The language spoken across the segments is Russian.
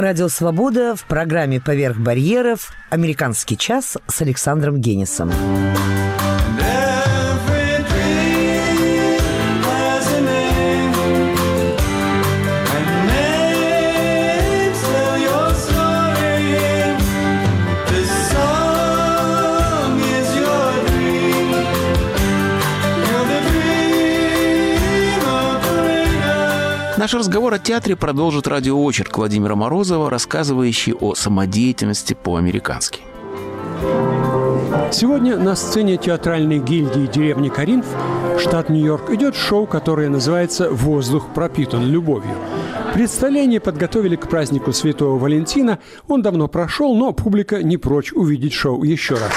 Радио «Свобода» в программе «Поверх барьеров» «Американский час» с Александром Генисом. Наш разговор о театре продолжит радиоочерк Владимира Морозова, рассказывающий о самодеятельности по-американски. Сегодня на сцене театральной гильдии деревни Коринф, штат Нью-Йорк, идет шоу, которое называется «Воздух пропитан любовью». Представление подготовили к празднику Святого Валентина. Он давно прошел, но публика не прочь увидеть шоу еще раз.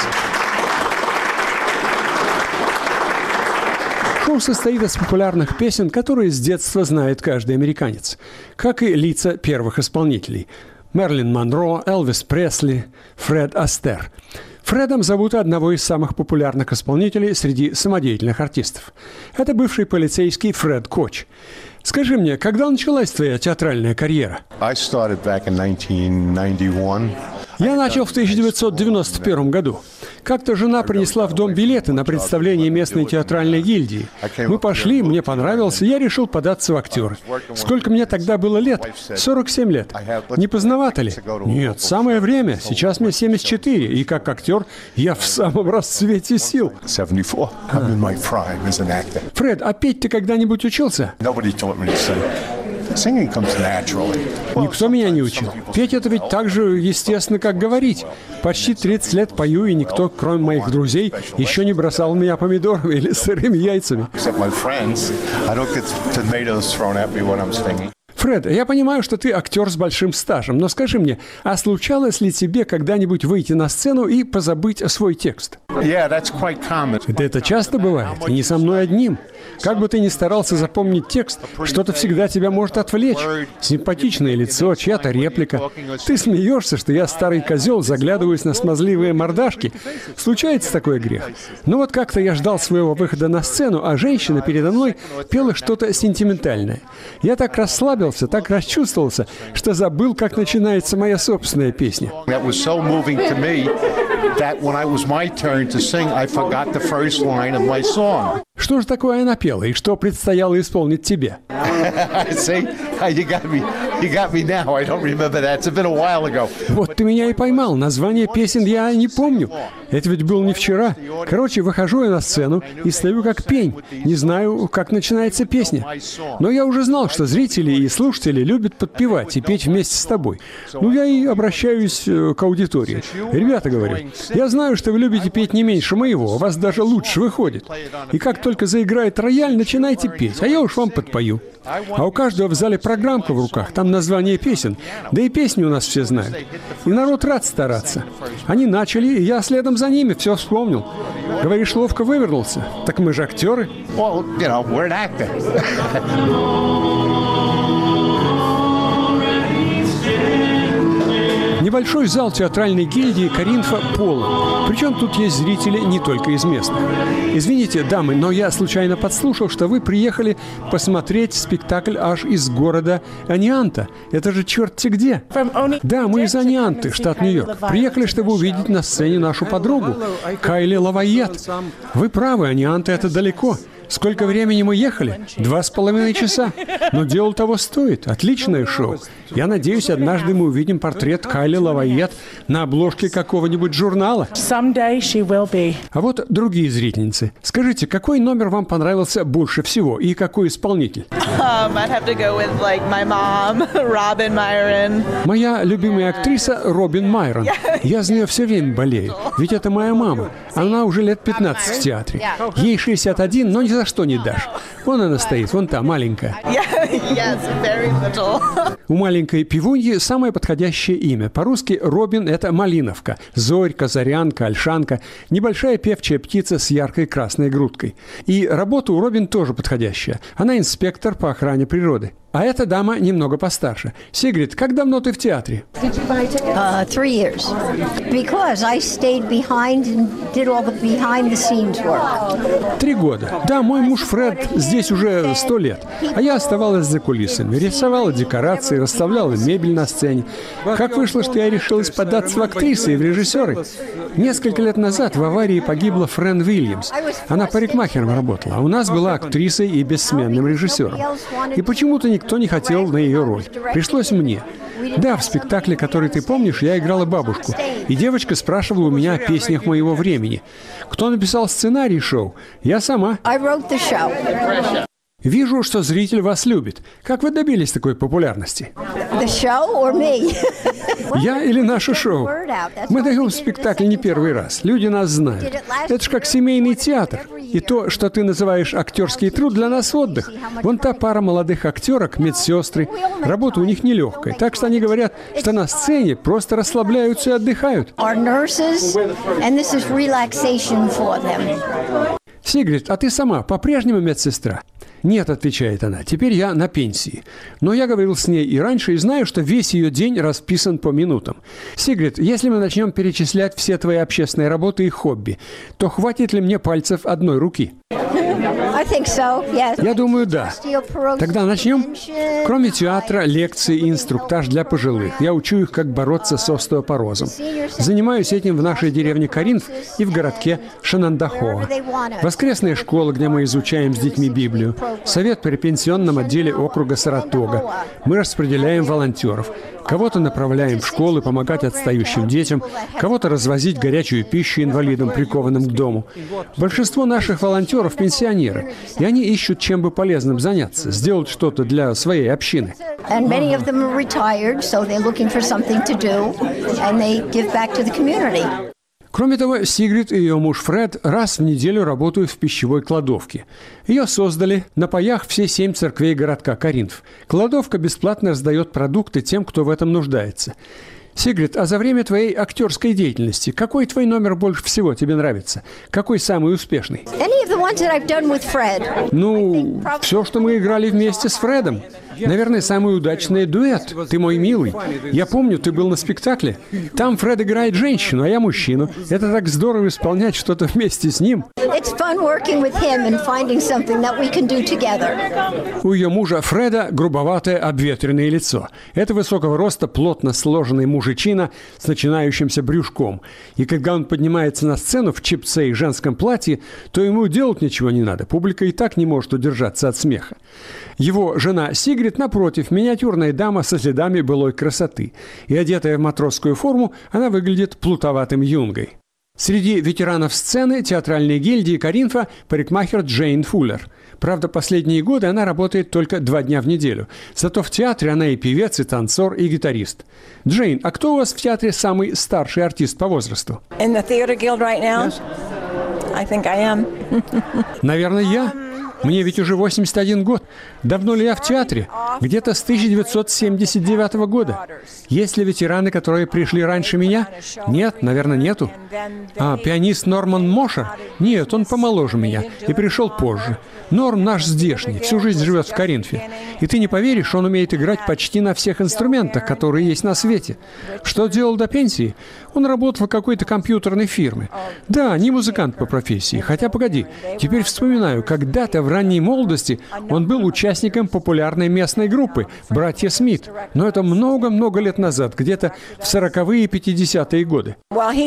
Шоу состоит из популярных песен, которые с детства знает каждый американец, как и лица первых исполнителей – Мэрилин Монро, Элвис Пресли, Фред Астер. Фредом зовут одного из самых популярных исполнителей среди самодеятельных артистов. Это бывший полицейский Фред Коч. Скажи мне, когда началась твоя театральная карьера? Я начал в 1991 году. Как-то жена принесла в дом билеты на представление местной театральной гильдии. Мы пошли, мне понравилось, и я решил податься в актеры. Сколько мне тогда было лет? 47 лет. Не поздновато ли? Нет, самое время. Сейчас мне 74, и как актер я в самом расцвете сил. Фред, а петь ты когда-нибудь учился? Никто меня не учил. Петь это ведь так же естественно, как говорить. Почти 30 лет пою, и никто, кроме моих друзей, еще не бросал меня помидорами или сырыми яйцами. Фред, я понимаю, что ты актер с большим стажем, но скажи мне, а случалось ли тебе когда-нибудь выйти на сцену и позабыть свой текст? Это часто бывает, и не со мной одним. Как бы ты ни старался запомнить текст, что-то всегда тебя может отвлечь. Симпатичное лицо, чья-то реплика. Ты смеешься, что я старый козел, заглядываюсь на смазливые мордашки. Случается такой грех. Ну вот как-то я ждал своего выхода на сцену, а женщина передо мной пела что-то сентиментальное. Я так расслабился, так расчувствовался, что забыл, как начинается моя собственная песня. Что же такое она пела, и что предстояло исполнить тебе? Вот ты меня и поймал. Название песен я не помню. Это ведь было не вчера. Короче, выхожу я на сцену и стою как пень. Не знаю, как начинается песня. Но я уже знал, что зрители и слушатели любят подпевать и петь вместе с тобой. Ну, я и обращаюсь к аудитории. Ребята, говорю, я знаю, что вы любите петь не меньше моего, у вас даже лучше выходит. И как только заиграет рояль, начинайте петь, а я уж вам подпою. А у каждого в зале программка в руках, там название песен, да и песни у нас все знают. И народ рад стараться. Они начали, и я следом за ними все вспомнил. Говоришь, ловко вывернулся. Так мы же актеры. Небольшой зал театральной гильдии Коринфа полон. Причем тут есть зрители не только из местных. Извините, дамы, но я случайно подслушал, что вы приехали посмотреть спектакль аж из города Онианта. Это же черт-те где. Да, мы из Онианты, штат Нью-Йорк. Приехали, чтобы увидеть на сцене нашу подругу, Кайли Лавайет. Вы правы, Онианта — это далеко. Сколько времени мы ехали? 2,5 часа. Но дело того стоит. Отличное шоу. Я надеюсь, однажды мы увидим портрет Кайли Лавайет на обложке какого-нибудь журнала. А вот другие зрительницы. Скажите, какой номер вам понравился больше всего и какой исполнитель? Моя любимая актриса Робин Майрон. Я за нее все время болею. Ведь это моя мама. Она уже лет 15 в театре. Ей 61, но ни за что не дашь. Вон она стоит, вон та, маленькая. У маленькой пивуньи самое подходящее имя. По-русски Робин – это малиновка, зорька, зарянка, ольшанка, небольшая певчая птица с яркой красной грудкой. И работа у Робин тоже подходящая. Она инспектор по охране природы. А эта дама немного постарше. Сигрид, как давно ты в театре? 3 years. Because I stayed behind and did all the behind-the-scenes work. 3 года. Да, мой муж Фред здесь уже 100 лет. А я оставалась за кулисами. Рисовала декорации, расставляла мебель на сцене. Как вышло, что я решилась податься в актрисы и в режиссеры? Несколько лет назад в аварии погибла Фрэн Уильямс. Она парикмахером работала, а у нас была актрисой и бессменным режиссером. И почему-то никто не хотел на ее роль. Пришлось мне. Да, в спектакле, который ты помнишь, я играла бабушку. И девочка спрашивала у меня о песнях моего времени. Кто написал сценарий шоу? Я сама. I wrote the show. Вижу, что зритель вас любит. Как вы добились такой популярности? The show or me? Я или наше шоу? Мы даем спектакль не первый раз. Люди нас знают. Это ж как семейный театр. И то, что ты называешь актерский труд, для нас отдых. Вон та пара молодых актерок, медсестры. Работа у них нелегкая. Так что они говорят, что на сцене просто расслабляются и отдыхают. Our nurses, and this is relaxation for them. Сигрид, а ты сама по-прежнему медсестра? «Нет», — отвечает она, — «теперь я на пенсии». Но я говорил с ней и раньше, и знаю, что весь ее день расписан по минутам. Сигрид, если мы начнем перечислять все твои общественные работы и хобби, то хватит ли мне пальцев одной руки? I think so, yes. Я думаю, да. Тогда начнем. Кроме театра, лекции и инструктаж для пожилых. Я учу их, как бороться с остеопорозом. Занимаюсь этим в нашей деревне Каринф и в городке Шенандахоа. Воскресная школа, где мы изучаем с детьми Библию. Совет при пенсионном отделе округа Саратога. Мы распределяем волонтеров. Кого-то направляем в школы помогать отстающим детям, кого-то развозить горячую пищу инвалидам, прикованным к дому. Большинство наших волонтеров – пенсионеры, и они ищут чем бы полезным заняться, сделать что-то для своей общины. Кроме того, Сигрид и ее муж Фред раз в неделю работают в пищевой кладовке. Ее создали на паях все 7 церквей городка Каринф. Кладовка бесплатно раздает продукты тем, кто в этом нуждается. Сигрид, а за время твоей актерской деятельности какой твой номер больше всего тебе нравится? Какой самый успешный? Ну, все, что мы играли вместе с Фредом. Наверное, самый удачный дуэт. «Ты мой милый». Я помню, ты был на спектакле. Там Фред играет женщину, а я мужчину. Это так здорово исполнять что-то вместе с ним. У ее мужа Фреда грубоватое обветренное лицо. Это высокого роста, плотно сложенный мужичина с начинающимся брюшком. И когда он поднимается на сцену в чипце и женском платье, то ему делать ничего не надо. Публика и так не может удержаться от смеха. Его жена Сигрид, напротив, миниатюрная дама со следами былой красоты. И одетая в матросскую форму, она выглядит плутоватым юнгой. Среди ветеранов сцены театральной гильдии Каринфа парикмахер Джейн Фуллер. Правда, последние годы она работает только 2 дня в неделю. Зато в театре она и певец, и танцор, и гитарист. Джейн, а кто у вас в театре самый старший артист по возрасту? Наверное, я. Мне ведь уже 81 год. Давно ли я в театре? Где-то с 1979 года. Есть ли ветераны, которые пришли раньше меня? Нет, наверное, нету. А пианист Норман Мошер? Нет, он помоложе меня и пришел позже. Норм наш здешний, всю жизнь живет в Каринфе. И ты не поверишь, он умеет играть почти на всех инструментах, которые есть на свете. Что делал до пенсии? Он работал в какой-то компьютерной фирме. Да, не музыкант по профессии. Хотя, погоди, теперь вспоминаю, когда-то в ранней молодости он был участником популярной местной группы «Братья Смит». Но это много-много лет назад, где-то в 40-е и 50-е годы.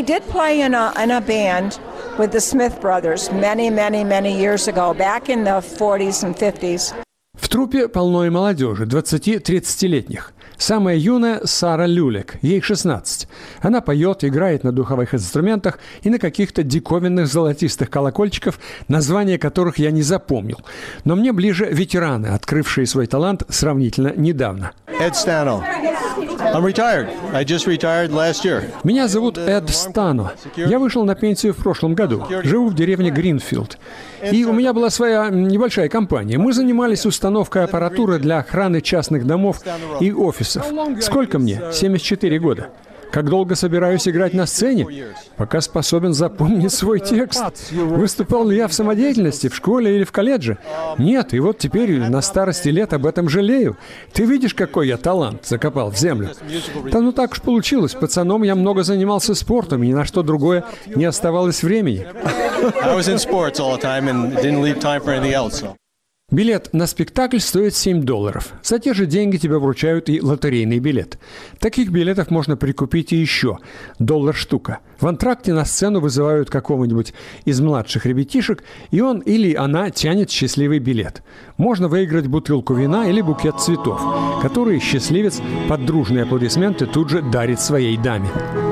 With the Smith brothers many years ago, back in the 40s and 50s. В труппе полно и молодежи, 20-30-летних. Самая юная – Сара Люлек, ей 16. Она поет, играет на духовых инструментах и на каких-то диковинных золотистых колокольчиков, названия которых я не запомнил. Но мне ближе ветераны, открывшие свой талант сравнительно недавно. Эд Стано. I'm retired. I just retired last year. Меня зовут Эд Стано. Я вышел на пенсию в прошлом году. Живу в деревне Гринфилд. И у меня была своя небольшая компания. Мы занимались установкой аппаратуры для охраны частных домов и офисов. Сколько мне? 74 года. Как долго собираюсь играть на сцене? Пока способен запомнить свой текст. Выступал ли я в самодеятельности, в школе или в колледже? Нет, и вот теперь на старости лет об этом жалею. Ты видишь, какой я талант закопал в землю? Да ну так уж получилось. Пацаном я много занимался спортом, и ни на что другое не оставалось времени. Билет на спектакль стоит $7. За те же деньги тебе вручают и лотерейный билет. Таких билетов можно прикупить и еще. $1 штука. В антракте на сцену вызывают какого-нибудь из младших ребятишек, и он или она тянет счастливый билет. Можно выиграть бутылку вина или букет цветов, который счастливец под дружные аплодисменты тут же дарит своей даме.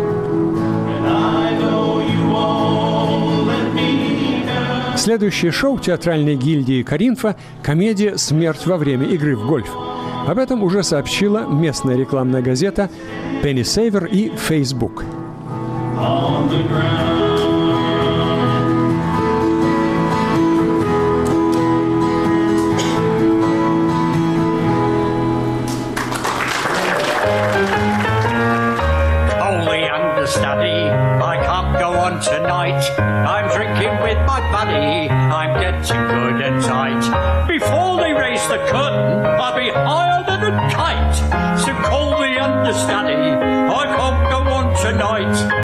Следующее шоу театральной гильдии «Коринфа» – комедия «Смерть во время игры в гольф». Об этом уже сообщила местная рекламная газета «Penny Saver» и Facebook. Tonight, I'm drinking with my buddy, I'm getting good and tight. Before they raise the curtain, I'll be higher than a kite. So call the understudy, I can't go on tonight.